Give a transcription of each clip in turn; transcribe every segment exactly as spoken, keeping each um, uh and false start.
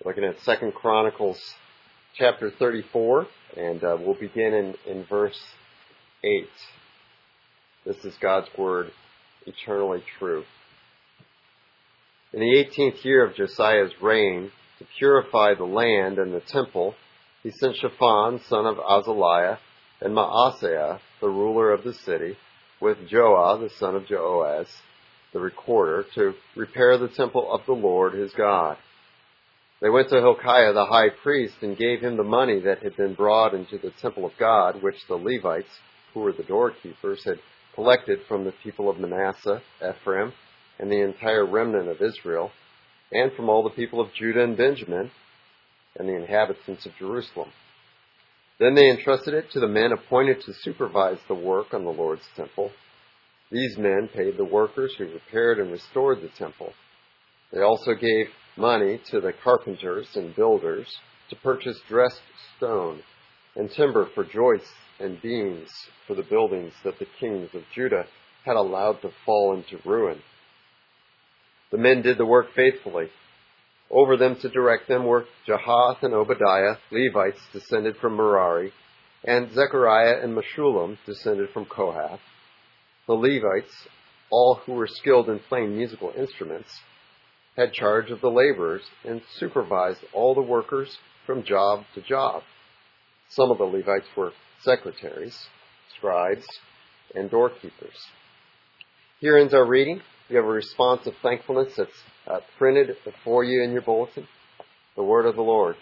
Looking at Second Chronicles chapter thirty-four, and uh, we'll begin in, in verse eight. This is God's word, eternally true. In the eighteenth year of Josiah's reign, to purify the land and the temple, he sent Shaphan, son of Azaliah, and Maaseiah, the ruler of the city, with Joah, the son of Joahaz, the recorder, to repair the temple of the Lord his God. They went to Hilkiah the high priest and gave him the money that had been brought into the temple of God, which the Levites, who were the doorkeepers, had collected from the people of Manasseh, Ephraim, and the entire remnant of Israel, and from all the people of Judah and Benjamin, and the inhabitants of Jerusalem. Then they entrusted it to the men appointed to supervise the work on the Lord's temple. These men paid the workers who repaired and restored the temple. They also gave money to the carpenters and builders to purchase dressed stone and timber for joists and beams for the buildings that the kings of Judah had allowed to fall into ruin. The men did the work faithfully. Over them to direct them were Jahath and Obadiah, Levites descended from Merari, and Zechariah and Meshullam descended from Kohath. The Levites, all who were skilled in playing musical instruments, had charge of the laborers and supervised all the workers from job to job. Some of the Levites were secretaries, scribes, and doorkeepers. Here ends our reading. You have a response of thankfulness that's uh, printed before you in your bulletin. The word of the Lord.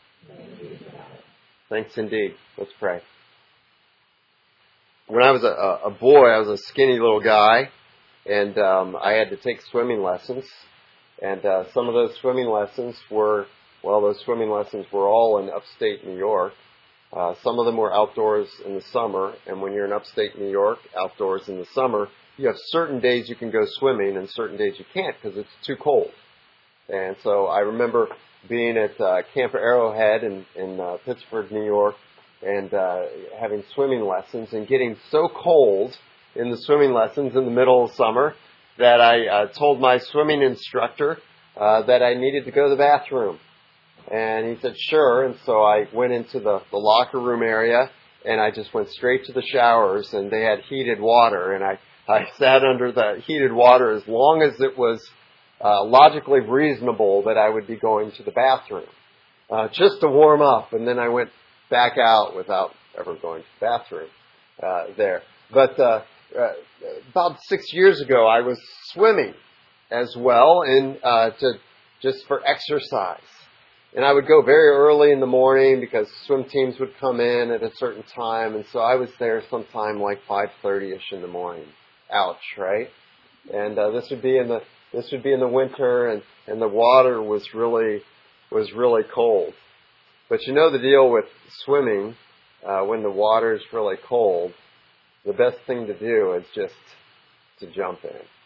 Thanks indeed. Let's pray. When I was a, a boy, I was a skinny little guy, and um, I had to take swimming lessons. And uh, some of those swimming lessons were, well, those swimming lessons were all in upstate New York. Uh, some of them were outdoors in the summer, and when you're in upstate New York, outdoors in the summer, you have certain days you can go swimming and certain days you can't because it's too cold. And so I remember being at uh, Camp Arrowhead in, in uh, Pittsburgh, New York, and uh, having swimming lessons and getting so cold in the swimming lessons in the middle of summer that I uh, told my swimming instructor uh, that I needed to go to the bathroom. And he said, sure. And so I went into the, the locker room area, and I just went straight to the showers, and they had heated water. And I, I sat under the heated water as long as it was uh, logically reasonable that I would be going to the bathroom, uh, just to warm up. And then I went back out without ever going to the bathroom uh, there. But uh, uh, about six years ago, I was swimming as well, and uh, to just for exercise. And I would go very early in the morning because swim teams would come in at a certain time. And so I was there sometime like five thirty-ish in the morning. Ouch, right? And uh, this would be in the this would be in the winter, and, and the water was really was really cold. But you know the deal with swimming, uh, when the water is really cold, the best thing to do is just to jump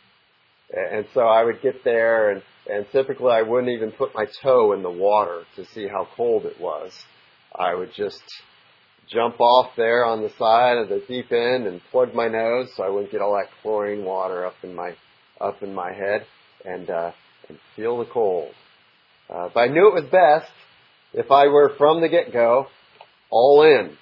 in. And so I would get there, and, and typically I wouldn't even put my toe in the water to see how cold it was. I would just jump off there on the side of the deep end and plug my nose so I wouldn't get all that chlorine water up in my up in my head and uh, and feel the cold. Uh, but I knew it was best if I were from the get-go all in,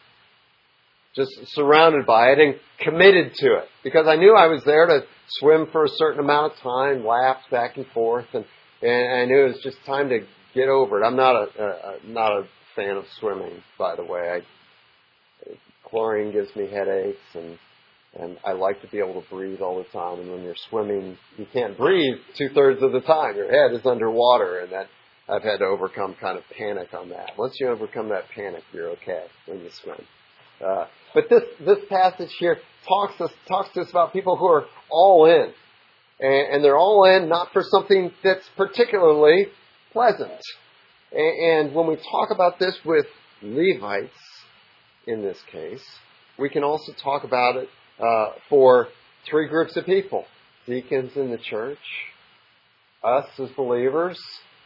just surrounded by it and committed to it, because I knew I was there to swim for a certain amount of time, laps back and forth, and, and I knew it was just time to get over it. I'm not a, a, a not a fan of swimming, by the way. I, chlorine gives me headaches, and and I like to be able to breathe all the time. And when you're swimming, you can't breathe two thirds of the time. Your head is underwater, and that I've had to overcome kind of panic on that. Once you overcome that panic, you're okay when you swim. Uh, but this this passage here talks us talks to us about people who are all in, and, and they're all in not for something that's particularly pleasant. And, and when we talk about this with Levites, in this case, we can also talk about it uh, for three groups of people: deacons in the church, us as believers,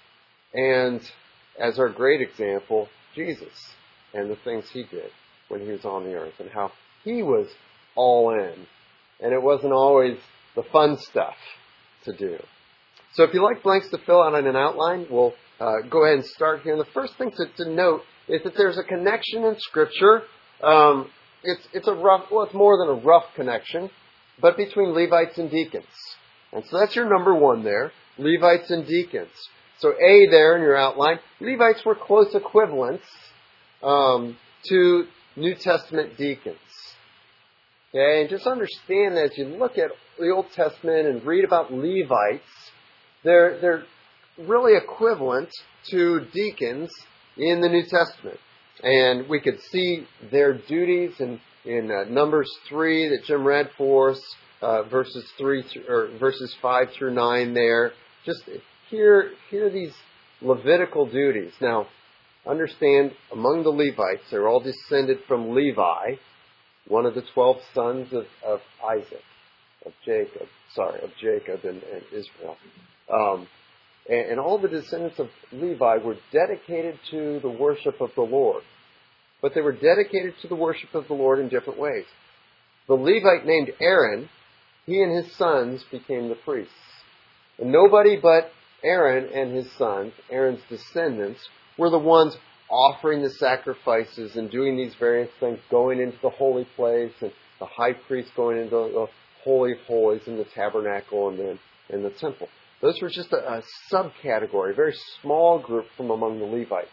and as our great example, Jesus and the things he did when he was on the earth, and how he was all in. And it wasn't always the fun stuff to do. So if you like blanks to fill out on an outline, we'll uh, go ahead and start here. And the first thing to, to note is that there's a connection in Scripture. Um, it's, it's a rough, well, it's more than a rough connection, but between Levites and deacons. And so that's your number one there, Levites and deacons. So A there in your outline, Levites were close equivalents um, to New Testament deacons. Okay, and just understand that as you look at the Old Testament and read about Levites, they're, they're really equivalent to deacons in the New Testament. And we could see their duties in, in uh, Numbers three that Jim read for us, uh, verses three th- or verses five through nine there. Just hear, hear these Levitical duties. Now, understand, among the Levites, they're all descended from Levi, one of the twelve sons of, of Isaac, of Jacob, sorry, of Jacob and, and Israel. Um, and, and all the descendants of Levi were dedicated to the worship of the Lord. But they were dedicated to the worship of the Lord in different ways. The Levite named Aaron, he and his sons became the priests. And nobody but Aaron and his sons, Aaron's descendants, were the ones offering the sacrifices and doing these various things, going into the holy place, and the high priest going into the Holy of Holies in the tabernacle and then in the temple. Those were just a, a subcategory, a very small group from among the Levites.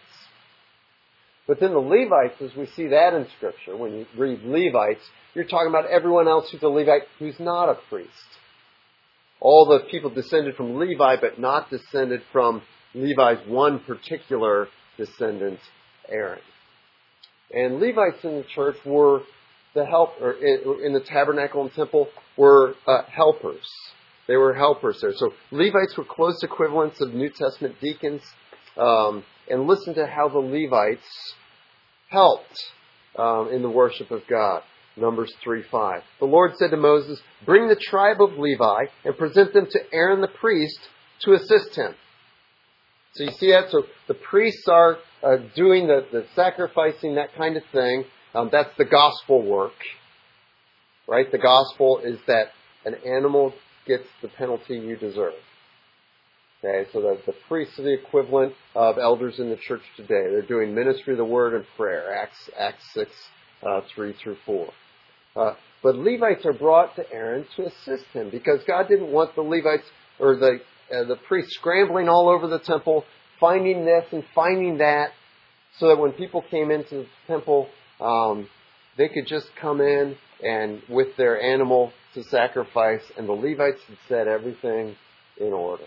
But then the Levites, as we see that in Scripture, when you read Levites, you're talking about everyone else who's a Levite who's not a priest. All the people descended from Levi, but not descended from Levi's one particular descendant, Aaron. And Levites in the church were the help, or in, in the tabernacle and temple, were uh, helpers. They were helpers there. So Levites were close equivalents of New Testament deacons. Um, and listen to how the Levites helped um, in the worship of God. Numbers three five. The Lord said to Moses, "Bring the tribe of Levi and present them to Aaron the priest to assist him." So you see that? So the priests are uh, doing the, the sacrificing, that kind of thing. Um, that's the gospel work. Right? The gospel is that an animal gets the penalty you deserve. Okay, so the, the priests are the equivalent of elders in the church today. They're doing ministry of the word and prayer, Acts, Acts six, uh, three through four. Uh, but Levites are brought to Aaron to assist him because God didn't want the Levites or the uh, the priests scrambling all over the temple, finding this and finding that, so that when people came into the temple, um, they could just come in and with their animal to sacrifice, and the Levites had set everything in order.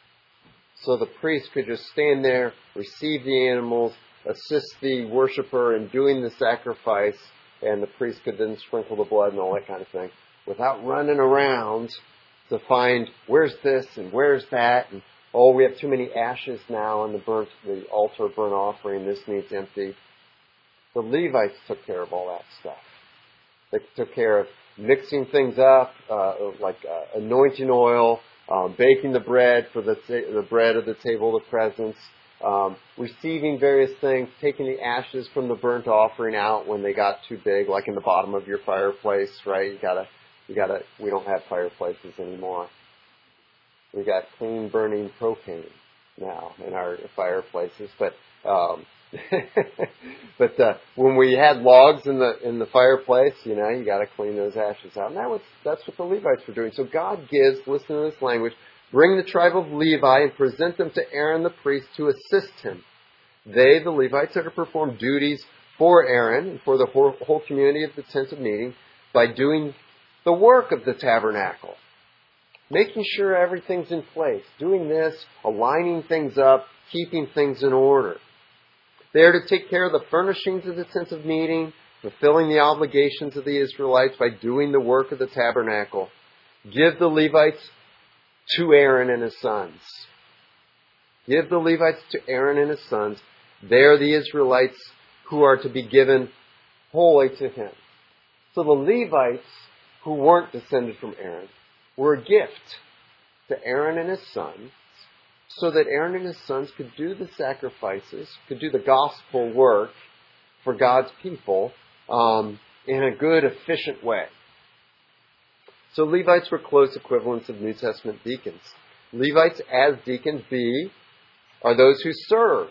So the priest could just stand there, receive the animals, assist the worshiper in doing the sacrifice, and the priest could then sprinkle the blood and all that kind of thing without running around to find where's this and where's that, and oh, we have too many ashes now on the burnt, the altar burnt offering. This needs emptied. The Levites took care of all that stuff. They took care of mixing things up, uh, like uh, anointing oil, um, baking the bread for the ta- the bread of the table of presence, um, receiving various things, taking the ashes from the burnt offering out when they got too big, like in the bottom of your fireplace, right? You gotta, you gotta. We don't have fireplaces anymore. We got clean burning propane now in our fireplaces, but. Um, but uh, when we had logs in the in the fireplace, you know, you got to clean those ashes out. And that was that's what the Levites were doing. So God gives, listen to this language, bring the tribe of Levi and present them to Aaron the priest to assist him. They, the Levites, are to perform duties for Aaron and for the whole, whole community of the tent of meeting by doing the work of the tabernacle, making sure everything's in place, doing this, aligning things up, keeping things in order. They are to take care of the furnishings of the tent of meeting, fulfilling the obligations of the Israelites by doing the work of the tabernacle. Give the Levites to Aaron and his sons. Give the Levites to Aaron and his sons. They are the Israelites who are to be given wholly to him. So the Levites, who weren't descended from Aaron, were a gift to Aaron and his sons, so that Aaron and his sons could do the sacrifices, could do the gospel work for God's people um, in a good, efficient way. So Levites were close equivalents of New Testament deacons. Levites as deacons be are those who serve.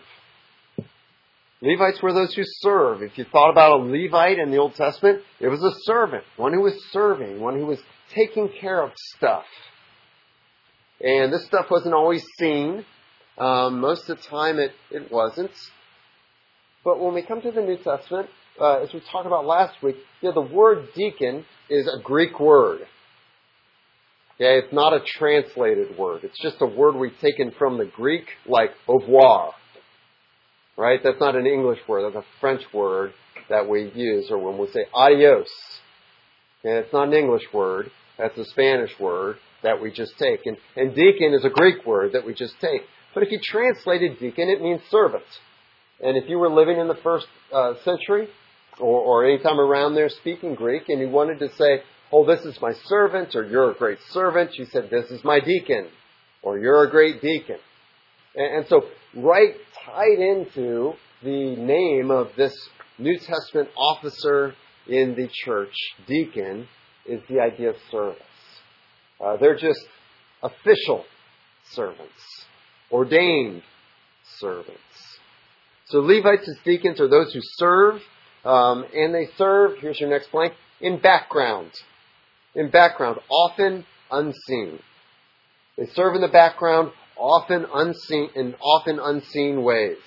Levites were those who serve. If you thought about a Levite in the Old Testament, it was a servant, one who was serving, one who was taking care of stuff. And this stuff wasn't always seen. Um, most of the time it, it wasn't. But when we come to the New Testament, uh, as we talked about last week, you know, the word deacon is a Greek word. Okay, it's not a translated word. It's just a word we've taken from the Greek, like au revoir. Right? That's not an English word. That's a French word that we use, or when we say adios. Okay, it's not an English word. That's a Spanish word that we just take. And, and deacon is a Greek word that we just take. But if you translated deacon, it means servant. And if you were living in the first uh, century, or, or any time around there speaking Greek, and you wanted to say, oh, this is my servant, or you're a great servant, you said, this is my deacon, or you're a great deacon. And, and so, right tied into the name of this New Testament officer in the church, deacon, is the idea of service. Uh, they're just official servants, ordained servants. So Levites as deacons are those who serve, um, and they serve, here's your next blank, in background. In background, often unseen. They serve in the background, often unseen, in often unseen ways.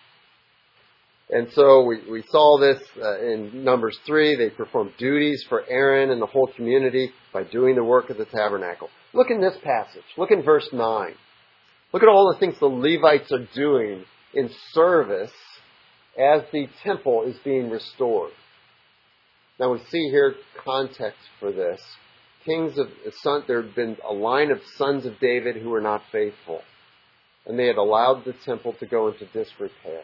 And so we, we saw this uh, in Numbers three. They performed duties for Aaron and the whole community by doing the work of the tabernacle. Look in this passage. Look in verse nine. Look at all the things the Levites are doing in service as the temple is being restored. Now we see here context for this. Kings of son, there had been a line of sons of David who were not faithful, and they had allowed the temple to go into disrepair.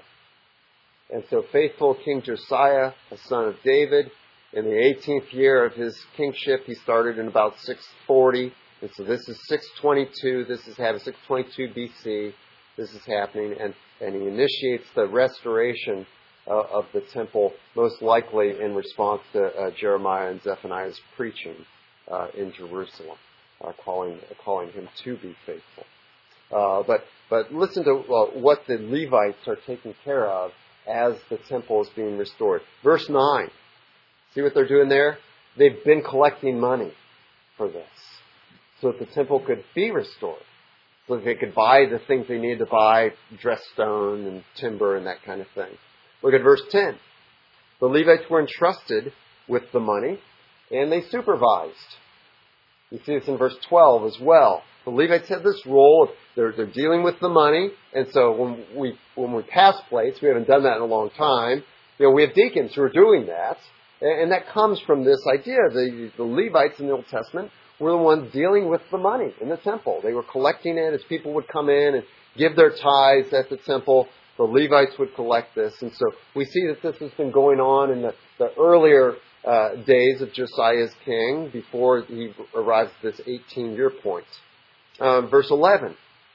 And so faithful King Josiah, a son of David, in the eighteenth year of his kingship, he started in about six forty. And so this is six twenty-two. This is happening, six twenty-two B C. This is happening. And, and he initiates the restoration uh, of the temple, most likely in response to uh, Jeremiah and Zephaniah's preaching uh, in Jerusalem, uh, calling, calling him to be faithful. Uh, but, but listen to uh, what the Levites are taking care of as the temple is being restored. Verse nine. See what they're doing there? They've been collecting money for this, so that the temple could be restored, so that they could buy the things they needed to buy, dressed stone and timber and that kind of thing. Look at verse ten. The Levites were entrusted with the money, and they supervised. You see this in verse twelve as well. The Levites had this role of they're, they're dealing with the money, and so when we when we pass plates, we haven't done that in a long time. You know, we have deacons who are doing that, and, and that comes from this idea. The, the Levites in the Old Testament were the ones dealing with the money in the temple. They were collecting it as people would come in and give their tithes at the temple. The Levites would collect this, and so we see that this has been going on in the, the earlier uh, days of Josiah's king before he arrives at this eighteen-year point. Um, verse eleven.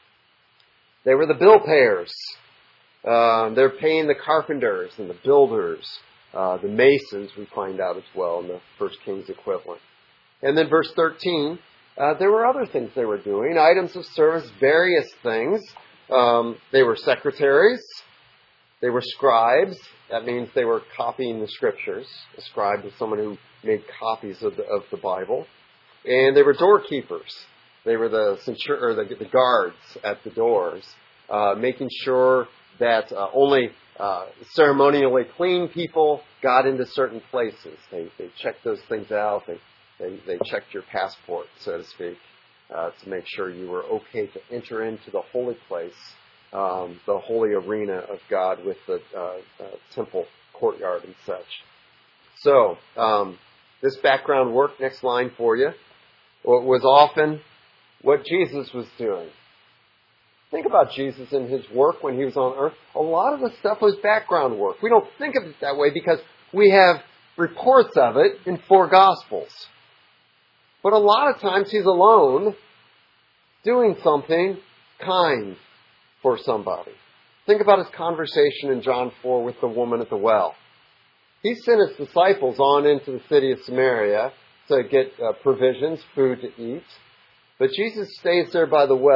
They were the bill payers. Um, they're paying the carpenters and the builders, uh, the masons, we find out as well in the First Kings equivalent. And then verse thirteen, uh, there were other things they were doing, items of service, various things. Um, they were secretaries. They were scribes. That means they were copying the scriptures. A scribe was someone who made copies of the, of the Bible. And they were doorkeepers. They were the centur- or the, the guards at the doors, uh, making sure that uh, only uh, ceremonially clean people got into certain places. They, they checked those things out. They, they, they checked your passport, so to speak, uh, to make sure you were okay to enter into the holy place, um, the holy arena of God with the uh, uh, temple courtyard and such. So, um, this background work, next line for you, was often what Jesus was doing. Think about Jesus and his work when he was on earth. A lot of the stuff was background work. We don't think of it that way because we have reports of it in four Gospels. But a lot of times he's alone doing something kind for somebody. Think about his conversation in John four with the woman at the well. He sent his disciples on into the city of Samaria to get uh, provisions, food to eat. But Jesus stays there by the well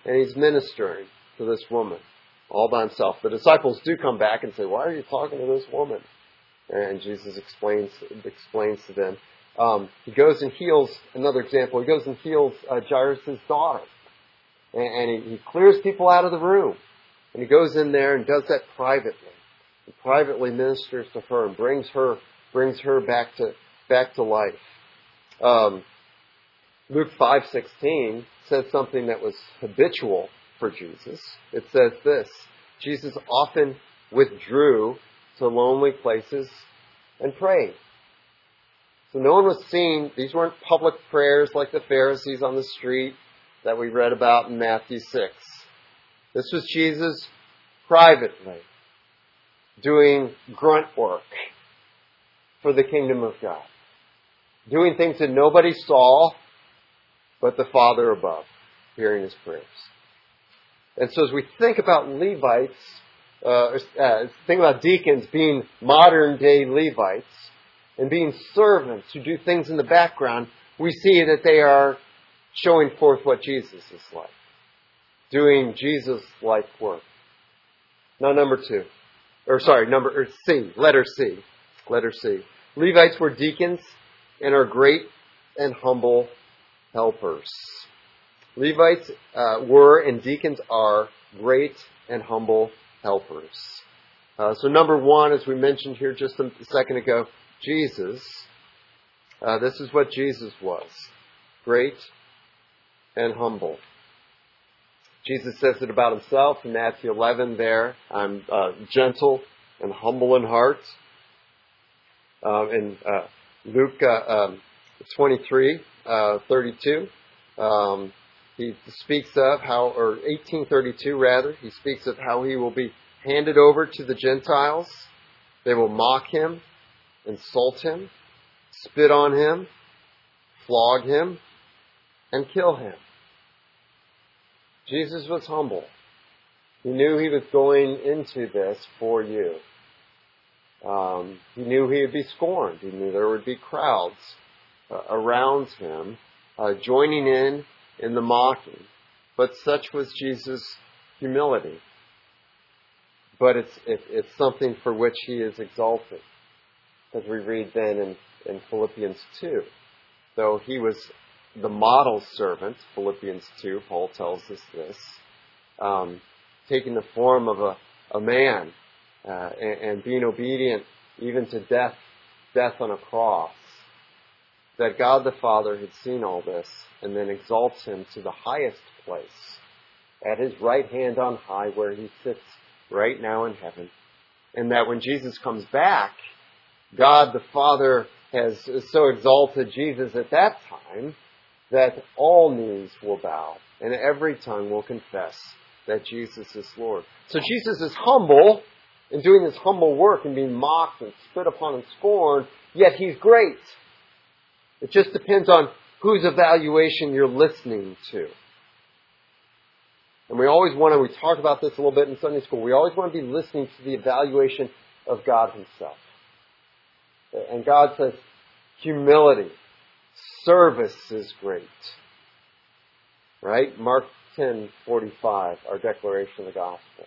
and he's ministering to this woman all by himself. The disciples do come back and say, why are you talking to this woman? And Jesus explains explains to them. Um, he goes and heals, another example, he goes and heals uh, Jairus' daughter. And, and he, he clears people out of the room. And he goes in there and does that privately. He privately ministers to her and brings her brings her back to back to life. Um, Luke five sixteen says something that was habitual for Jesus. It says this: Jesus often withdrew to lonely places and prayed. So no one was seen. These weren't public prayers like the Pharisees on the street that we read about in Matthew six. This was Jesus privately doing grunt work for the kingdom of God. Doing things that nobody saw but the Father above, hearing his prayers. And so as we think about Levites, uh, uh, think about deacons being modern day Levites and being servants who do things in the background, we see that they are showing forth what Jesus is like. Doing Jesus-like work. Now number two. Or sorry, number or C. Letter C. Letter C. Levites were deacons and are great and humble helpers. Levites uh, were and deacons are great and humble helpers. Uh, so number one, as we mentioned here just a second ago, Jesus. Uh, this is what Jesus was. Great and humble. Jesus says it about himself in Matthew eleven there. I'm uh, gentle and humble in heart. Uh, in uh, Luke uh, um, twenty-three, uh, thirty-two, um, he speaks of how, or eighteen thirty-two rather, he speaks of how he will be handed over to the Gentiles. They will mock him, insult him, spit on him, flog him, and kill him. Jesus was humble. He knew he was going into this for you. Um, he knew he would be scorned. He knew there would be crowds uh, around him uh, joining in in the mocking. But such was Jesus' humility. But it's it, it's something for which he is exalted. As we read then in, in Philippians two. Though he was the model servant, Philippians two, Paul tells us this, um, taking the form of a, a man uh, and, and being obedient even to death, death on a cross, that God the Father had seen all this and then exalts him to the highest place at his right hand on high where he sits right now in heaven. And that when Jesus comes back, God the Father has so exalted Jesus at that time that all knees will bow and every tongue will confess that Jesus is Lord. So Jesus is humble in doing this humble work and being mocked and spit upon and scorned, yet he's great. It just depends on whose evaluation you're listening to. And we always want to, we talked about this a little bit in Sunday school, we always want to be listening to the evaluation of God himself. And God says, humility, service is great. Right? Mark ten forty-five, our declaration of the gospel.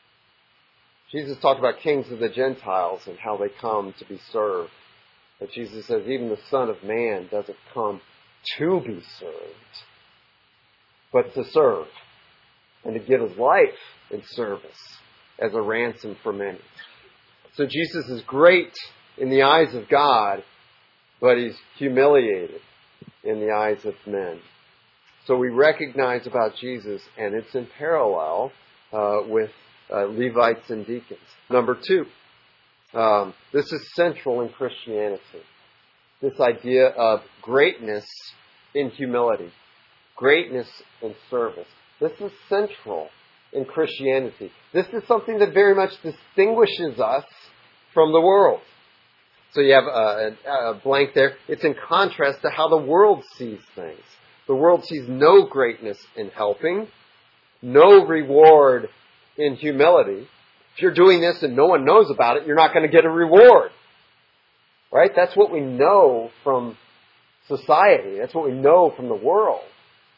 Jesus talked about kings of the Gentiles and how they come to be served. But Jesus says even the Son of Man doesn't come to be served, but to serve and to give his life in service as a ransom for many. So Jesus is great in the eyes of God, but he's humiliated in the eyes of men. So we recognize about Jesus, and it's in parallel uh, with uh, Levites and deacons. Number two, um, this is central in Christianity. This idea of greatness in humility, greatness in service. This is central in Christianity. This is something that very much distinguishes us from the world. So you have a, a blank there. It's in contrast to how the world sees things. The world sees no greatness in helping, no reward in humility. If you're doing this and no one knows about it, you're not going to get a reward. Right? That's what we know from society. That's what we know from the world.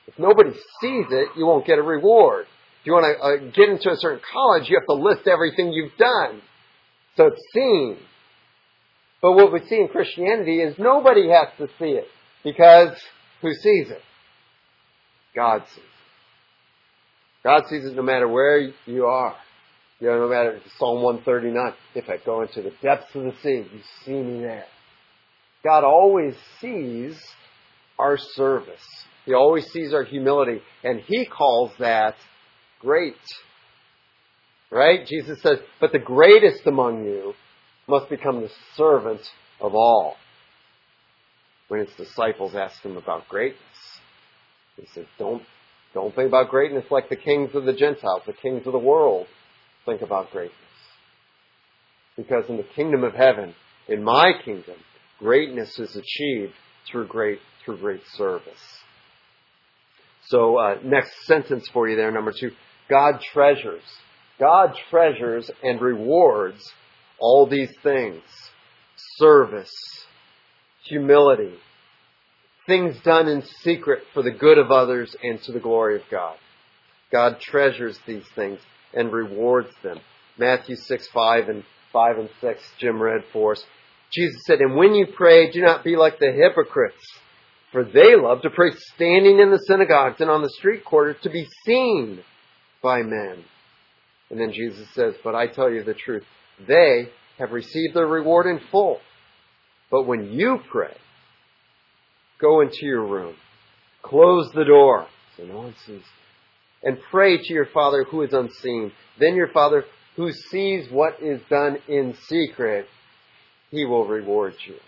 If nobody sees it, you won't get a reward. If you want to uh, get into a certain college, you have to list everything you've done. So it's seen. But what we see in Christianity is nobody has to see it. Because who sees it? God sees it. God sees it no matter where you are. You know, no matter, Psalm one thirty-nine, if I go into the depths of the sea, you see me there. God always sees our service. He always sees our humility. And He calls that great. Right? Jesus says, but the greatest among you must become the servant of all. When His disciples asked Him about greatness, He said, don't, don't think about greatness like the kings of the Gentiles, the kings of the world. Think about greatness. Because in the kingdom of heaven, in my kingdom, greatness is achieved through great, through great service. So, uh, next sentence for you there, number two. God treasures. God treasures and rewards all these things. Service, humility, things done in secret for the good of others and to the glory of God. God treasures these things and rewards them. Matthew six, five and five and six, Jim read for us. Jesus said, and when you pray, do not be like the hypocrites, for they love to pray standing in the synagogues and on the street corners to be seen by men. And then Jesus says, but I tell you the truth, they have received their reward in full. But when you pray, go into your room, close the door, so no one sees, and pray to your Father who is unseen. Then your Father who sees what is done in secret, He will reward you.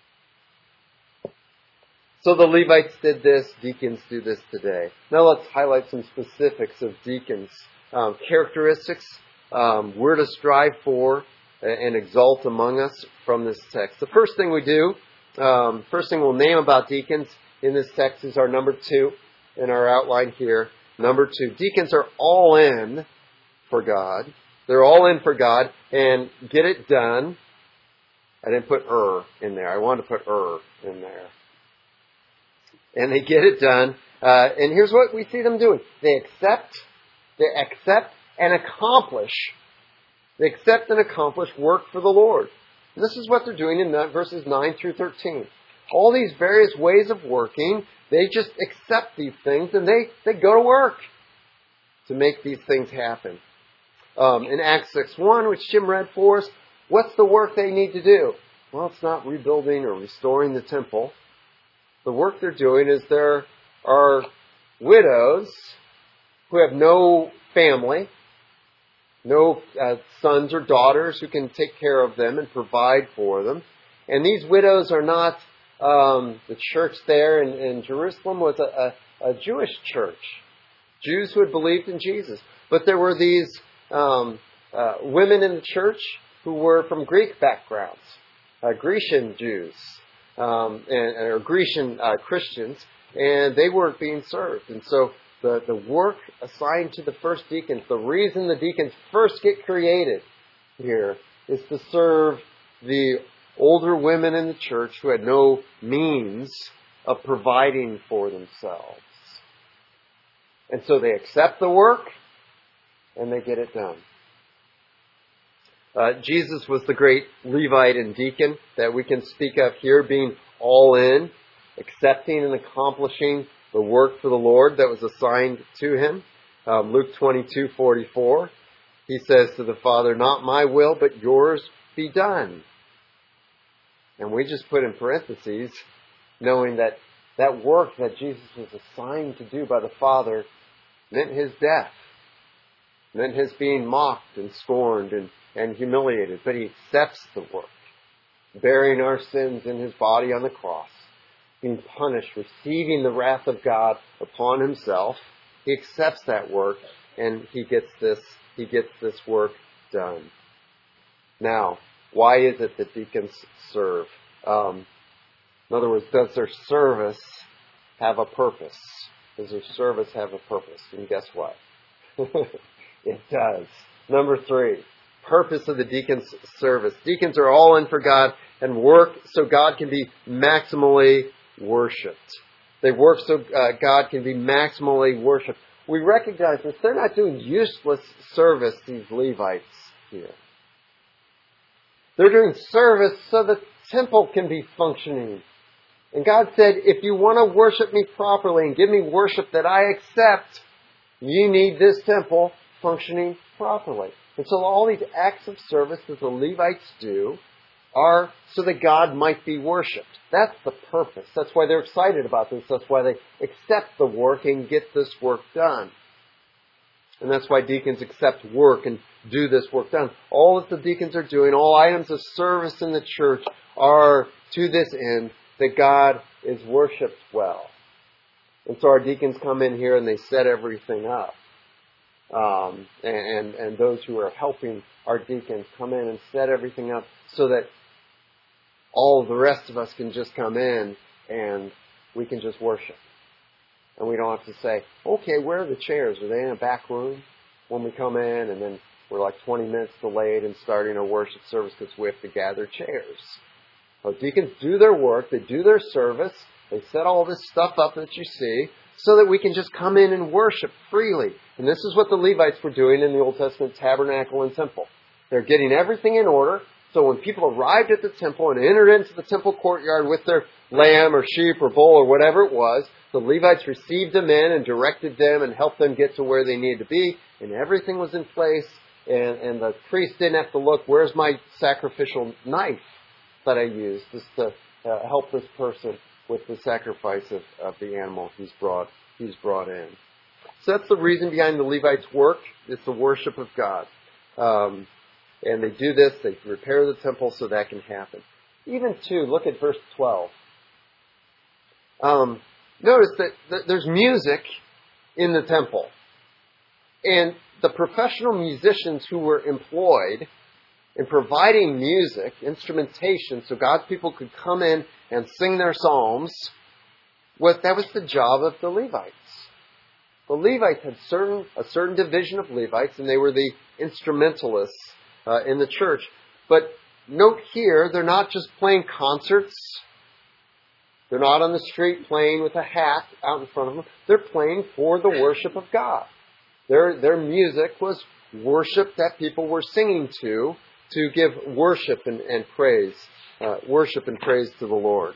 So the Levites did this, deacons do this today. Now let's highlight some specifics of deacons. Um, characteristics um, we're to strive for and exalt among us from this text. The first thing we do, um, first thing we'll name about deacons in this text is our number two in our outline here. Number two, deacons are all in for God. They're all in for God and get it done. I didn't put er in there. I wanted to put er in there. And they get it done. Uh, and here's what we see them doing. They accept, they accept and accomplish. They accept and accomplish work for the Lord. And this is what they're doing in verses nine through thirteen. All these various ways of working, they just accept these things and they, they go to work to make these things happen. Um, in Acts six one, which Jim read for us, what's the work they need to do? Well, it's not rebuilding or restoring the temple. The work they're doing is there are widows who have no family, no uh, sons or daughters who can take care of them and provide for them. And these widows are not, um, the church there in, in Jerusalem was a, a, a Jewish church. Jews who had believed in Jesus. But there were these um, uh, women in the church who were from Greek backgrounds, uh, Grecian Jews, um, and, or Grecian uh, Christians, and they weren't being served. And so the, the work assigned to the first deacons, the reason the deacons first get created here is to serve the older women in the church who had no means of providing for themselves. And so they accept the work and they get it done. Uh, Jesus was the great Levite and deacon that we can speak of here, being all in, accepting and accomplishing the work for the Lord that was assigned to him. Um, Luke twenty-two forty-four, he says to the Father, not my will, but yours be done. And we just put in parentheses, knowing that that work that Jesus was assigned to do by the Father meant his death, meant his being mocked and scorned and, and humiliated. But he accepts the work, bearing our sins in his body on the cross, being punished, receiving the wrath of God upon himself. He accepts that work, and he gets this, he gets this work done. Now, why is it that deacons serve? Um, in other words, does their service have a purpose? Does their service have a purpose? And guess what? It does. Number three, purpose of the deacon's service. Deacons are all in for God and work so God can be maximally worshipped. They work so uh, God can be maximally worshipped. We recognize this. They're not doing useless service, these Levites here. They're doing service so the temple can be functioning. And God said, if you want to worship me properly and give me worship that I accept, you need this temple functioning properly. And so all these acts of service that the Levites do are so that God might be worshipped. That's the purpose. That's why they're excited about this. That's why they accept the work and get this work done. And that's why deacons accept work and do this work done. All that the deacons are doing, all items of service in the church are to this end, that God is worshipped well. And so our deacons come in here and they set everything up. Um, and, and those who are helping our deacons come in and set everything up so that all of the rest of us can just come in and we can just worship. And we don't have to say, okay, where are the chairs? Are they in a back room when we come in? And then we're like twenty minutes delayed in starting a worship service because we have to gather chairs. So deacons do their work. They do their service. They set all this stuff up that you see so that we can just come in and worship freely. And this is what the Levites were doing in the Old Testament tabernacle and temple. They're getting everything in order. So when people arrived at the temple and entered into the temple courtyard with their lamb or sheep or bull or whatever it was, the Levites received them in and directed them and helped them get to where they needed to be. And everything was in place. And, and the priest didn't have to look, where's my sacrificial knife that I used just to uh, help this person with the sacrifice of, of the animal he's brought, he's brought in. So that's the reason behind the Levites' work. It's the worship of God. Um, and they do this, they repair the temple so that can happen. Even too, look at verse twelve. Um, notice that, that there's music in the temple. And the professional musicians who were employed in providing music, instrumentation, so God's people could come in and sing their psalms, what that was the job of the Levites. The Levites had certain a certain division of Levites, and they were the instrumentalists uh, in the church. But note here, they're not just playing concerts. They're not on the street playing with a hat out in front of them. They're playing for the worship of God. Their their music was worship that people were singing to, to give worship and, and praise, uh, worship and praise to the Lord.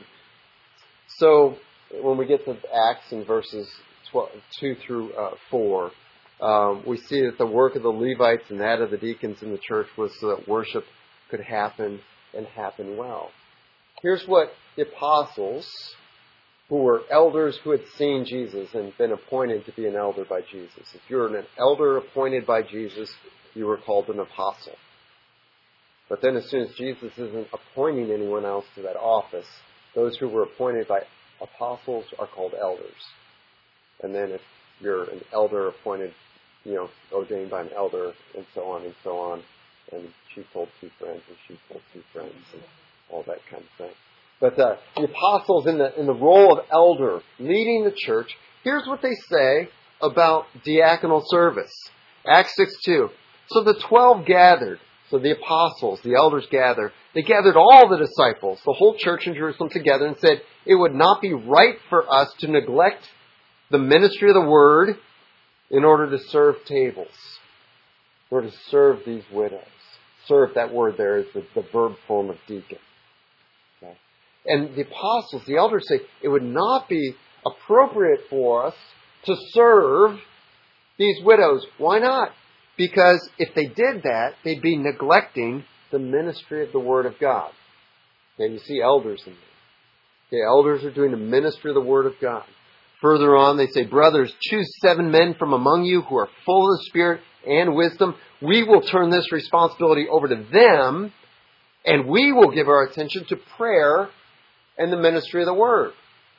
So when we get to Acts in verses twelve, two through uh, four, um, we see that the work of the Levites and that of the deacons in the church was so that worship could happen and happen well. Here's what the apostles, who were elders who had seen Jesus and been appointed to be an elder by Jesus. If you're an elder appointed by Jesus, you were called an apostle. But then as soon as Jesus isn't appointing anyone else to that office, those who were appointed by apostles are called elders. And then if you're an elder appointed, you know, ordained by an elder, and so on and so on, and she told two friends, and she told two friends, and all that kind of thing. But uh, the apostles in the in the role of elder, leading the church, here's what they say about diaconal service. Acts six two. So the twelve gathered. So the apostles, the elders gathered. They gathered all the disciples, the whole church in Jerusalem together, and said, it would not be right for us to neglect the ministry of the word in order to serve tables, or to serve these widows. Serve, that word there is the, the verb form of deacon. Okay. And the apostles, the elders say, it would not be appropriate for us to serve these widows. Why not? Because if they did that, they'd be neglecting the ministry of the Word of God. And you see elders in there. The elders are doing the ministry of the Word of God. Further on, they say, brothers, choose seven men from among you who are full of the Spirit and wisdom. We will turn this responsibility over to them, and we will give our attention to prayer and the ministry of the Word.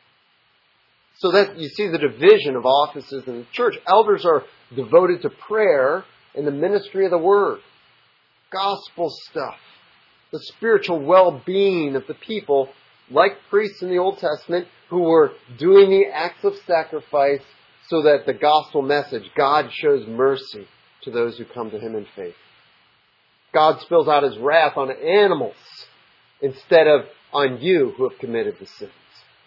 So that you see the division of offices in the church. Elders are devoted to prayer and the ministry of the Word. Gospel stuff. The spiritual well-being of the people, like priests in the Old Testament, who were doing the acts of sacrifice so that the gospel message, God shows mercy to those who come to Him in faith. God spills out His wrath on animals instead of on you who have committed the sins.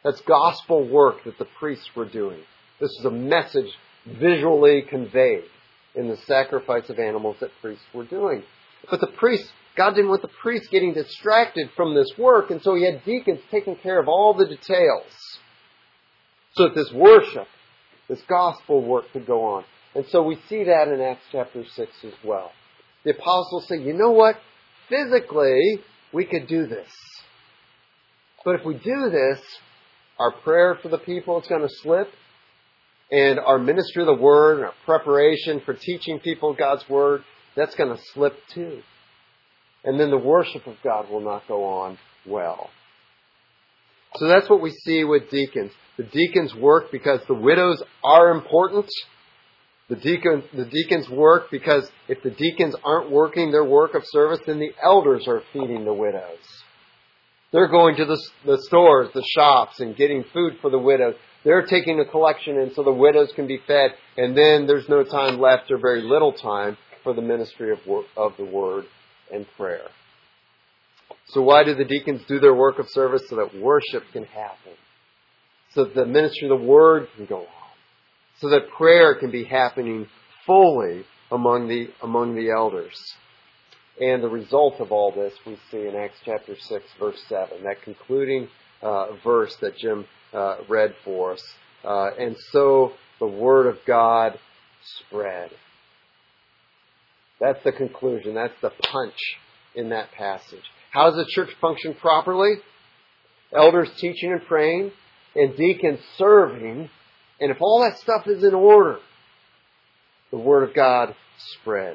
That's gospel work that the priests were doing. This is a message visually conveyed in the sacrifice of animals that priests were doing. But the priests, God didn't want the priests getting distracted from this work, and so he had deacons taking care of all the details so that this worship, this gospel work could go on. And so we see that in Acts chapter six as well. The apostles say, you know what? Physically, we could do this. But if we do this, our prayer for the people is going to slip. And our ministry of the Word, and our preparation for teaching people God's Word, that's going to slip too. And then the worship of God will not go on well. So that's what we see with deacons. The deacons work because the widows are important. The deacon, the deacons work because if the deacons aren't working their work of service, then the elders are feeding the widows. They're going to the, the stores, the shops, and getting food for the widows. They're taking a collection in so the widows can be fed, and then there's no time left, or very little time, for the ministry of, work, of the Word and prayer. So why do the deacons do their work of service? So that worship can happen. So that the ministry of the Word can go on. So that prayer can be happening fully among the, among the elders. And the result of all this we see in Acts chapter six, verse seven, that concluding uh, verse that Jim uh, read for us. Uh, and so the Word of God spread. That's the conclusion. That's the punch in that passage. How does the church function properly? Elders teaching and praying, and deacons serving. And if all that stuff is in order, the Word of God spreads.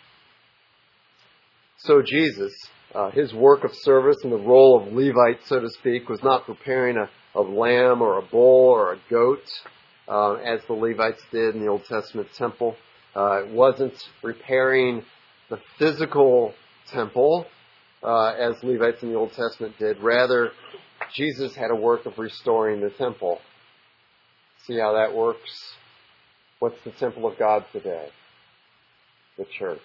So Jesus, uh, his work of service and the role of Levite, so to speak, was not preparing a, a lamb or a bull or a goat, uh, as the Levites did in the Old Testament temple. Uh, it wasn't repairing the physical temple, uh, as Levites in the Old Testament did. Rather, Jesus had a work of restoring the temple. See how that works? What's the temple of God today? The church.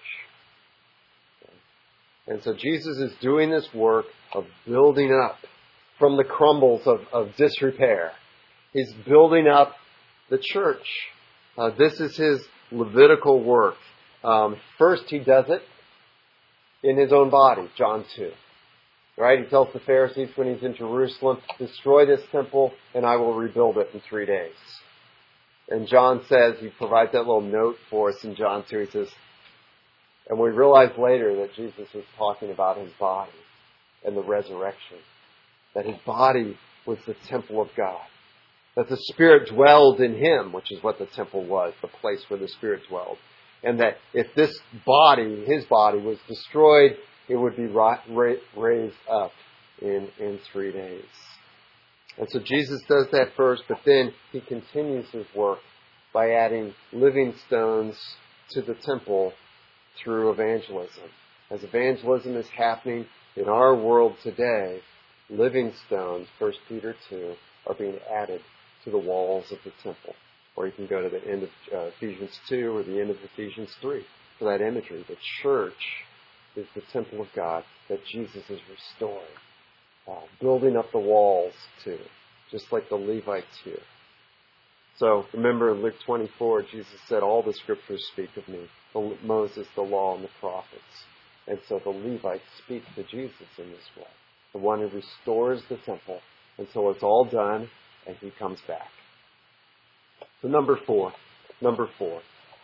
And so Jesus is doing this work of building up from the crumbles of, of disrepair. He's building up the church. Uh, this is his Levitical work. Um, first, he does it in his own body, John two. Right? He tells the Pharisees when he's in Jerusalem, destroy this temple and I will rebuild it in three days. And John says, he provides that little note for us in John two. He says, and we realize later that Jesus was talking about his body and the resurrection. That his body was the temple of God. That the Spirit dwelled in him, which is what the temple was, the place where the Spirit dwelled. And that if this body, his body, was destroyed, it would be raised up in, in three days. And so Jesus does that first, but then he continues his work by adding living stones to the temple through evangelism. As evangelism is happening in our world today, living stones, First Peter two, are being added to the walls of the temple. Or you can go to the end of uh, Ephesians two or the end of Ephesians three for that imagery. The church is the temple of God that Jesus is restoring, uh, building up the walls to, just like the Levites here. So remember in Luke twenty-four, Jesus said, all the scriptures speak of me, Moses, the law, and the prophets. And so the Levites speak to Jesus in this way, the one who restores the temple until it's all done and he comes back. So number four, number four.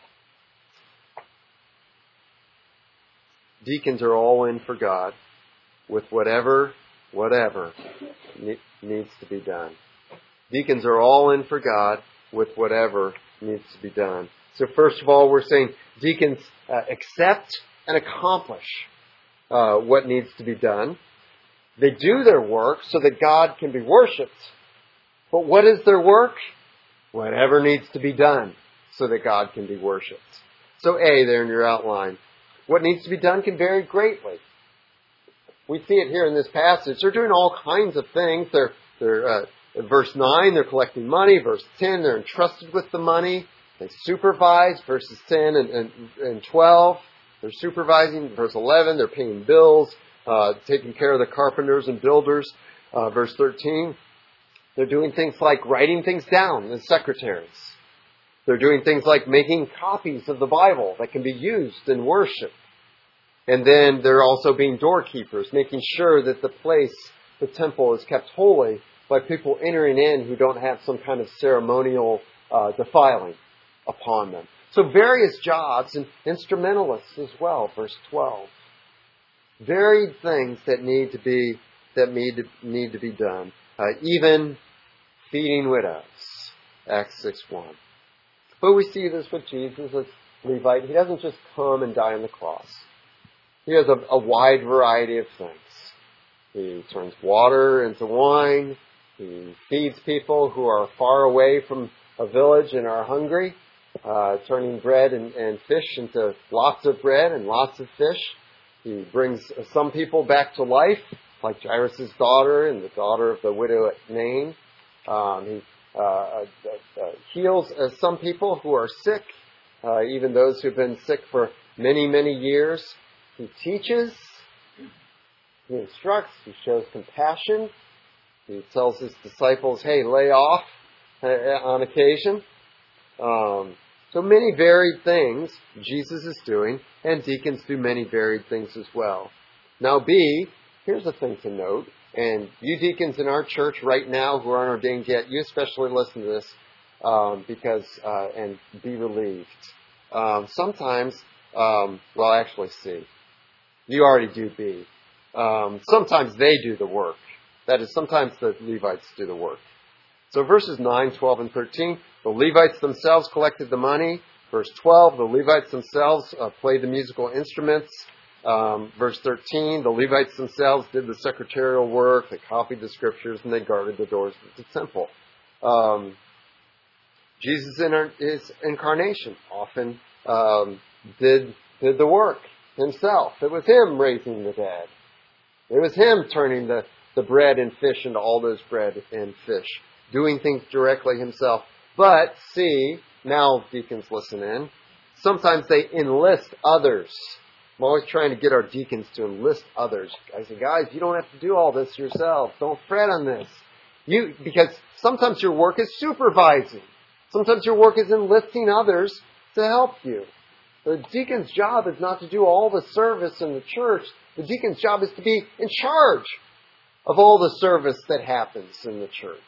Deacons are all in for God with whatever, whatever needs to be done. Deacons are all in for God with whatever needs to be done. So first of all, we're saying deacons uh, accept and accomplish uh, what needs to be done. They do their work so that God can be worshipped. But what is their work? Whatever needs to be done so that God can be worshipped. So A, there in your outline. What needs to be done can vary greatly. We see it here in this passage. They're doing all kinds of things. They're, they're uh, in verse nine, they're collecting money. Verse ten, they're entrusted with the money. They supervise. Verses ten and, and, and twelve, they're supervising. Verse eleven, they're paying bills, uh, taking care of the carpenters and builders. Uh, verse thirteen, They're doing things like writing things down as secretaries. They're doing things like making copies of the Bible that can be used in worship. And then they're also being doorkeepers, making sure that the place, the temple, is kept holy by people entering in who don't have some kind of ceremonial uh, defiling upon them. So various jobs, and instrumentalists as well, verse twelve. Varied things that need to be that need to, need to be done. Uh, even feeding widows, Acts six one. But we see this with Jesus as Levite. He doesn't just come and die on the cross. He has a, a wide variety of things. He turns water into wine. He feeds people who are far away from a village and are hungry, uh, turning bread and, and fish into lots of bread and lots of fish. He brings some people back to life, like Jairus' daughter and the daughter of the widow at Nain. Um, he uh, uh, uh, heals uh, some people who are sick, uh, even those who've been sick for many, many years. He teaches, he instructs, he shows compassion. He tells his disciples, hey, lay off uh, on occasion. Um, so many varied things Jesus is doing, and deacons do many varied things as well. Now B, here's a thing to note, and you deacons in our church right now who aren't ordained yet, you especially listen to this um, because uh, and be relieved. Um, sometimes, um, well, actually C. You already do B. Um, sometimes they do the work. That is, sometimes the Levites do the work. So verses nine, twelve, and thirteen, the Levites themselves collected the money. Verse twelve, the Levites themselves uh, played the musical instruments. Um, verse thirteen, the Levites themselves did the secretarial work. They copied the scriptures, and they guarded the doors of the temple. Um, Jesus in his incarnation often um, did, did the work himself. It was him raising the dead. It was him turning the, the bread and fish into all those bread and fish, doing things directly himself. But, see, now deacons listen in, sometimes they enlist others. I'm always trying to get our deacons to enlist others. I say, guys, you don't have to do all this yourself. Don't fret on this. You, because sometimes your work is supervising. Sometimes your work is enlisting others to help you. The deacon's job is not to do all the service in the church. The deacon's job is to be in charge of all the service that happens in the church.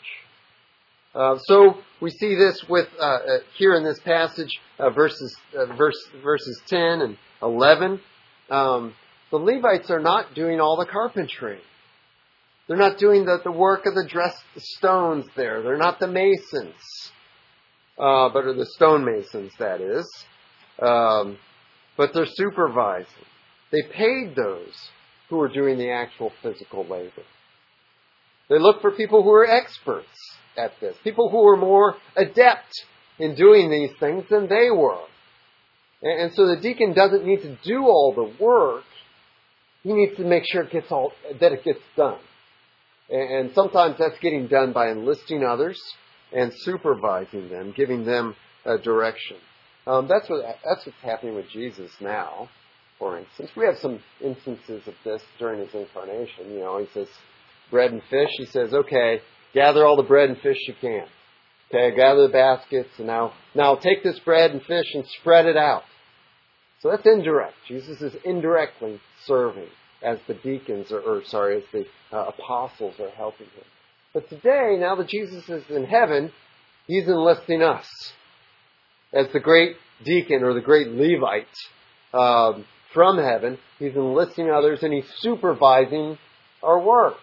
Uh, so we see this with uh, uh, here in this passage, uh, verses uh, verse, verses ten and eleven. Um, the Levites are not doing all the carpentry. They're not doing the, the work of the dressed stones there. They're not the masons, uh, but are the stone masons, that is. Um, but they're supervising. They paid those who were doing the actual physical labor. They looked for people who were experts at this, people who were more adept in doing these things than they were. And, and so the deacon doesn't need to do all the work. He needs to make sure it gets all, that it gets done. And, and sometimes that's getting done by enlisting others and supervising them, giving them a direction. Um, that's what that's what's happening with Jesus now. For instance, we have some instances of this during his incarnation. You know, he says, bread and fish. He says, okay, gather all the bread and fish you can. Okay, gather the baskets, and now, now take this bread and fish and spread it out. So that's indirect. Jesus is indirectly serving as the deacons, or, or sorry, as the uh, apostles are helping him. But today, now that Jesus is in heaven, he's enlisting us as the great deacon or the great Levite um, from heaven. He's enlisting others and he's supervising our work.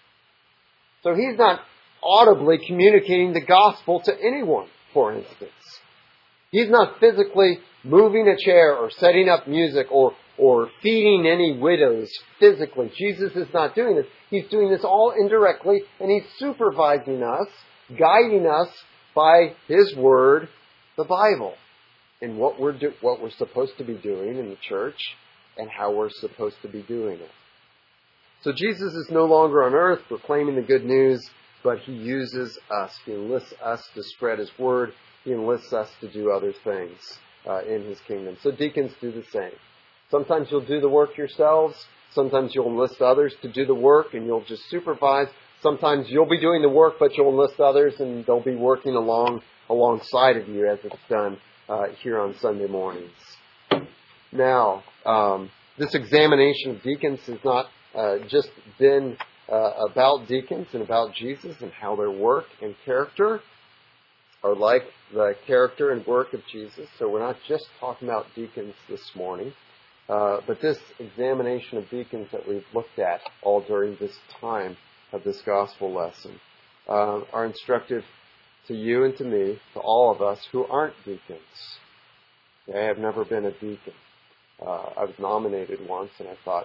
So he's not audibly communicating the gospel to anyone, for instance. He's not physically moving a chair or setting up music or, or feeding any widows physically. Jesus is not doing this. He's doing this all indirectly, and he's supervising us, guiding us by his word, the Bible, and what we're do, what we're supposed to be doing in the church and how we're supposed to be doing it. So Jesus is no longer on earth proclaiming the good news, but he uses us. He enlists us to spread his word. He enlists us to do other things uh, in his kingdom. So deacons do the same. Sometimes you'll do the work yourselves. Sometimes you'll enlist others to do the work and you'll just supervise. sometimes you'll be doing the work, but you'll enlist others, and they'll be working along alongside of you as it's done uh, here on Sunday mornings. Now, um, this examination of deacons has not uh, just been uh, about deacons and about Jesus and how their work and character are like the character and work of Jesus. So we're not just talking about deacons this morning, uh, but this examination of deacons that we've looked at all during this time of this gospel lesson uh, are instructive to you and to me, to all of us who aren't deacons. I have never been a deacon. Uh, I was nominated once, and I thought,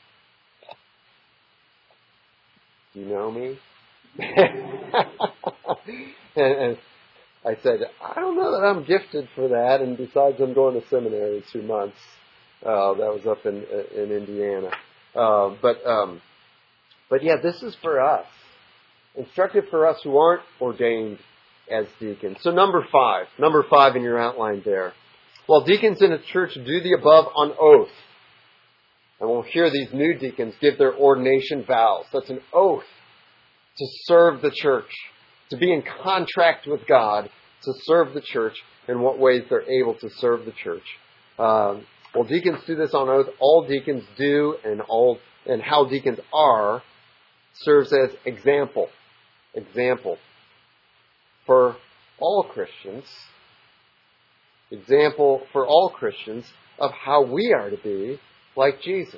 do you know me? and, and I said, I don't know that I'm gifted for that, and besides, I'm going to seminary in two months. Uh, that was up in in Indiana. Uh, but um, but yeah, this is for us, instructive for us who aren't ordained as deacons. So number five, number five in your outline there. While deacons in a church do the above on oath, and we'll hear these new deacons give their ordination vows. That's an oath to serve the church, to be in contract with God, to serve the church in what ways they're able to serve the church. Um, while deacons do this on oath, all deacons do, and all and how deacons are, serves as example. Example. For all Christians, example for all Christians of how we are to be like Jesus.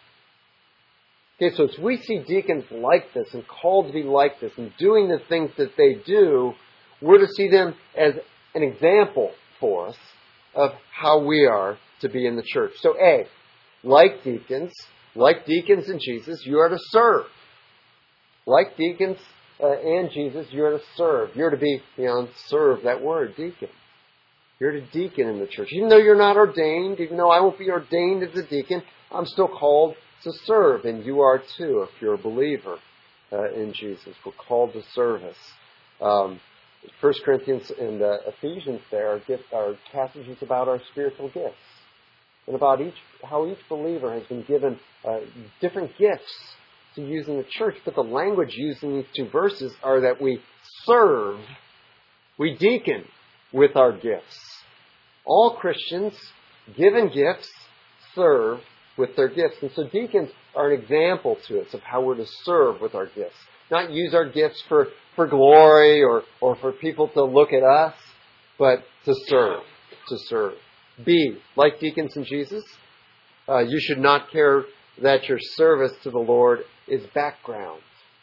Okay, so as we see deacons like this and called to be like this and doing the things that they do, we're to see them as an example for us of how we are to be in the church. So A, like deacons, like deacons in Jesus, you are to serve. Like deacons Uh, and Jesus, you're to serve. You're to be, you know, serve, that word, deacon. You're to deacon in the church. Even though you're not ordained, even though I won't be ordained as a deacon, I'm still called to serve. And you are too, if you're a believer uh, in Jesus. We're called to service. Um, First Corinthians and uh, Ephesians there are, gift, are passages about our spiritual gifts. And about each how each believer has been given uh, different gifts to use in the church, but the language used in these two verses are that we serve, we deacon with our gifts. All Christians, given gifts, serve with their gifts. And so deacons are an example to us of how we're to serve with our gifts. Not use our gifts for, for glory or, or for people to look at us, but to serve, to serve. B, like deacons in Jesus, uh, you should not care that your service to the Lord is background.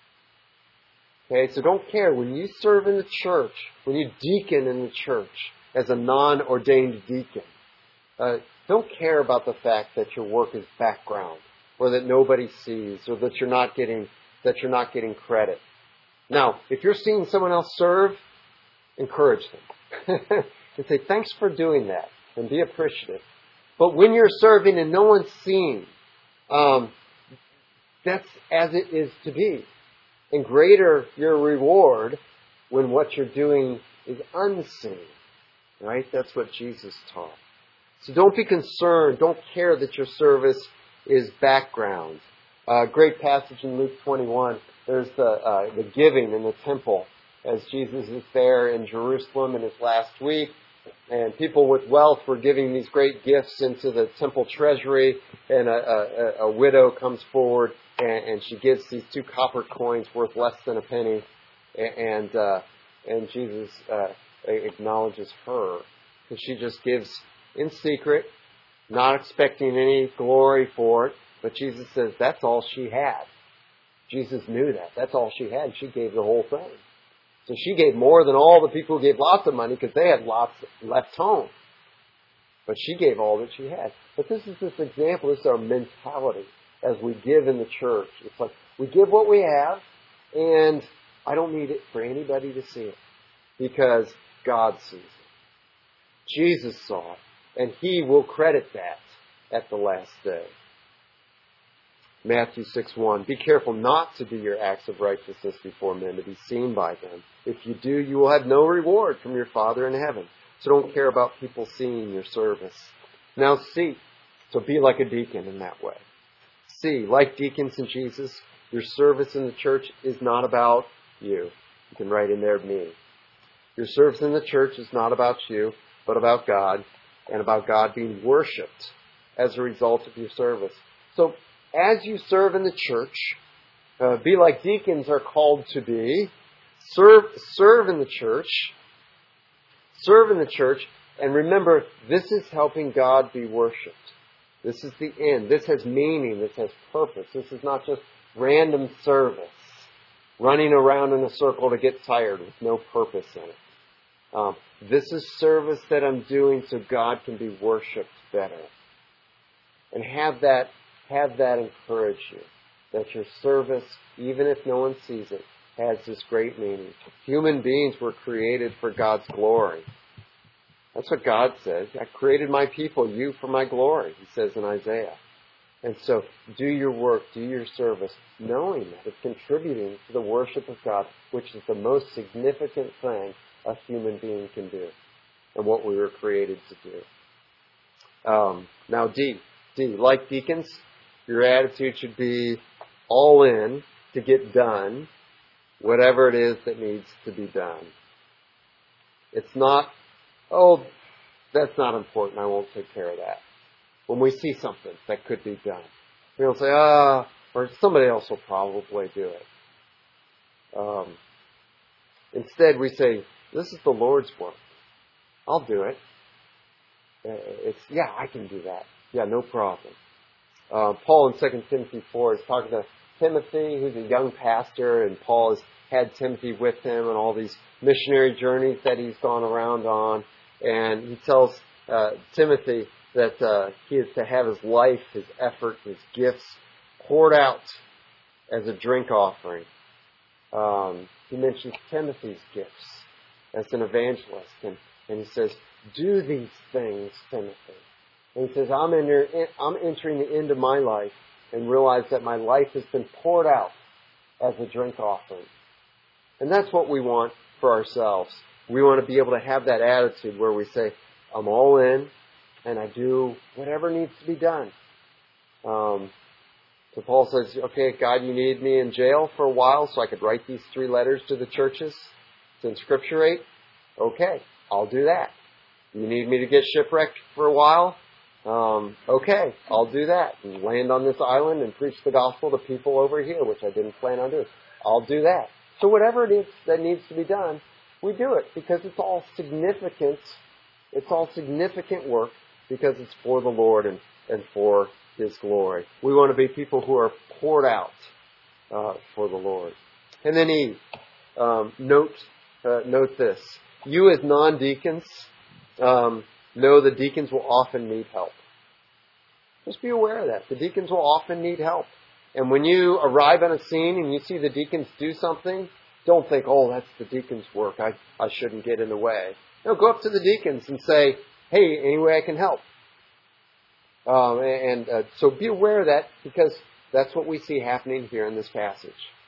Okay, so don't care. When you serve in the church, when you deacon in the church as a non-ordained deacon, uh, don't care about the fact that your work is background, or that nobody sees, or that you're not getting that you're not getting credit. Now, if you're seeing someone else serve, encourage them and say thanks for doing that, and be appreciative. But when you're serving and no one's seeing, Um, that's as it is to be. And greater your reward when what you're doing is unseen. Right? That's what Jesus taught. So don't be concerned. Don't care that your service is background. A uh, great passage in Luke twenty-one. There's the, uh, the giving in the temple as Jesus is there in Jerusalem in his last week. And people with wealth were giving these great gifts into the temple treasury. And a, a, a widow comes forward and, and she gives these two copper coins worth less than a penny. And uh, and Jesus uh, acknowledges her. And she just gives in secret, not expecting any glory for it. But Jesus says that's all she had. Jesus knew that. That's all she had. She gave the whole thing. So she gave more than all the people who gave lots of money because they had lots left home. But she gave all that she had. But this is this example. This is our mentality as we give in the church. It's like we give what we have, and I don't need it for anybody to see it because God sees it. Jesus saw it, and He will credit that at the last day. Matthew six one, be careful not to do your acts of righteousness before men to be seen by them. If you do, you will have no reward from your Father in heaven. So don't care about people seeing your service. Now C, so be like a deacon in that way. C, like deacons in Jesus, Your service in the church is not about you. You can write in there me. Your service in the church is not about you, but about God, and about God being worshipped as a result of your service. So, as you serve in the church, uh, be like deacons are called to be. Serve, serve in the church. Serve in the church. And remember, this is helping God be worshipped. This is the end. This has meaning. This has purpose. This is not just random service. Running around in a circle to get tired with no purpose in it. Um, this is service that I'm doing so God can be worshipped better. And have that, have that encourage you. That your service, even if no one sees it, has this great meaning. Human beings were created for God's glory. That's what God says. I created my people, you for my glory, he says in Isaiah. And so, do your work, do your service, knowing that it's contributing to the worship of God, which is the most significant thing a human being can do, and what we were created to do. Um, now, D. D. Like deacons, your attitude should be all in to get done whatever it is that needs to be done. It's not, oh, that's not important, I won't take care of that. When we see something that could be done, we don't say, ah, or somebody else will probably do it. Um, instead, we say, this is the Lord's work. I'll do it. It's, yeah, I can do that. Yeah, no problem. Uh, Paul in Second Timothy four is talking to Timothy, who's a young pastor, and Paul has had Timothy with him on all these missionary journeys that he's gone around on. And he tells uh, Timothy that uh, he is to have his life, his effort, his gifts poured out as a drink offering. Um, he mentions Timothy's gifts as an evangelist. And, and he says, do these things, Timothy. And he says, I'm, enter, I'm entering the end of my life and realize that my life has been poured out as a drink offering. And that's what we want for ourselves. We want to be able to have that attitude where we say, I'm all in, and I do whatever needs to be done. Um, so Paul says, okay, God, you needed me in jail for a while so I could write these three letters to the churches to inscripturate. Okay, I'll do that. You need me to get shipwrecked for a while? Um, okay, I'll do that. And land on this island and preach the gospel to people over here, which I didn't plan on doing. I'll do that. So whatever it is that needs to be done, we do it because it's all significant. It's all significant work because it's for the Lord and, and for His glory. We want to be people who are poured out uh, for the Lord. And then Eve, um, note uh, note this. You as non-deacons um, know the deacons will often need help. Just be aware of that. The deacons will often need help. And when you arrive on a scene and you see the deacons do something, don't think, oh, that's the deacon's work. I, I shouldn't get in the way. No, go up to the deacons and say, hey, any way I can help? Um, and uh, so be aware of that because that's what we see happening here in this passage.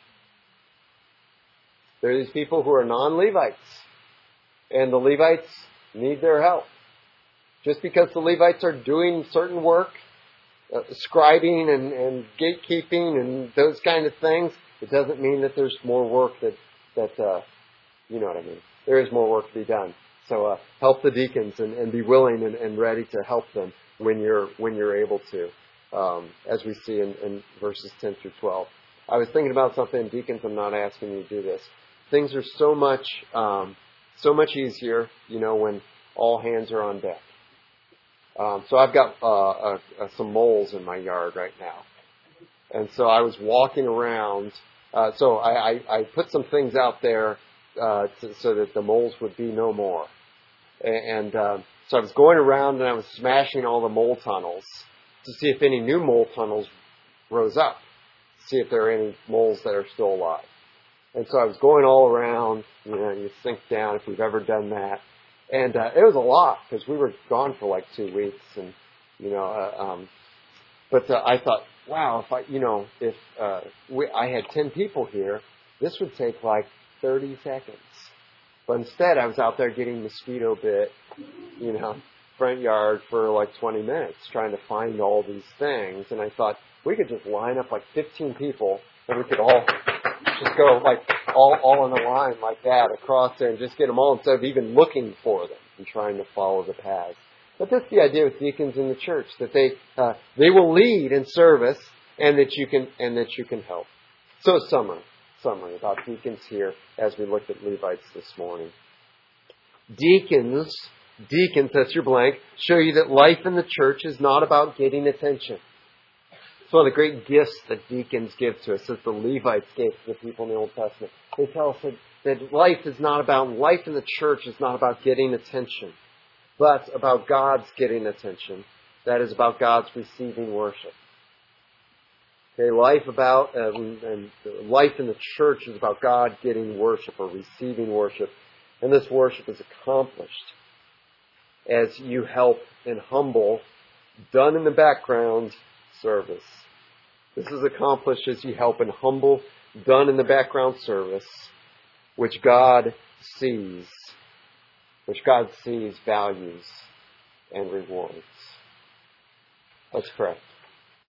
There are these people who are non-Levites, and the Levites need their help. Just because the Levites are doing certain work, uh, scribing and, and gatekeeping and those kind of things, it doesn't mean that there's more work that, that uh, you know what I mean. There is more work to be done. So uh, help the deacons and, and be willing and, and ready to help them when you're when you're able to, um, as we see in, in verses ten through twelve. I was thinking about something, deacons. I'm not asking you to do this. Things are so much um, so much easier, you know, when all hands are on deck. Um, so I've got uh, uh, uh, some moles in my yard right now, and so I was walking around. Uh, so I, I, I put some things out there uh, to, so that the moles would be no more. And uh, so I was going around and I was smashing all the mole tunnels to see if any new mole tunnels rose up, see if there are any moles that are still alive. And so I was going all around, you know, you sink down if we've ever done that. And uh, it was a lot because we were gone for like two weeks. And, you know, uh, um, but uh, I thought, wow, if I, you know, if uh, we, I had ten people here, this would take like thirty seconds. But instead, I was out there getting mosquito bit, you know, front yard for like twenty minutes trying to find all these things. And I thought, we could just line up like fifteen people And we could all just go like all, all in a line like that across there and just get them all instead of even looking for them and trying to follow the paths. But that's the idea with deacons in the church, that they uh, they will lead in service and that you can and that you can help. So a summary, summary about deacons here as we looked at Levites this morning. Deacons, deacons, that's your blank, show you that life in the church is not about getting attention. It's one of the great gifts that deacons give to us, that the Levites gave to the people in the Old Testament. They tell us that, that life is not about, life in the church is not about getting attention, but about God's getting attention. That is about God's receiving worship. Okay, life about, uh, and life in the church is about God getting worship or receiving worship. And this worship is accomplished as you help in humble, done in the background service. This is accomplished as you help in humble, done in the background service, which God sees, which God sees, values, and rewards. Let's pray.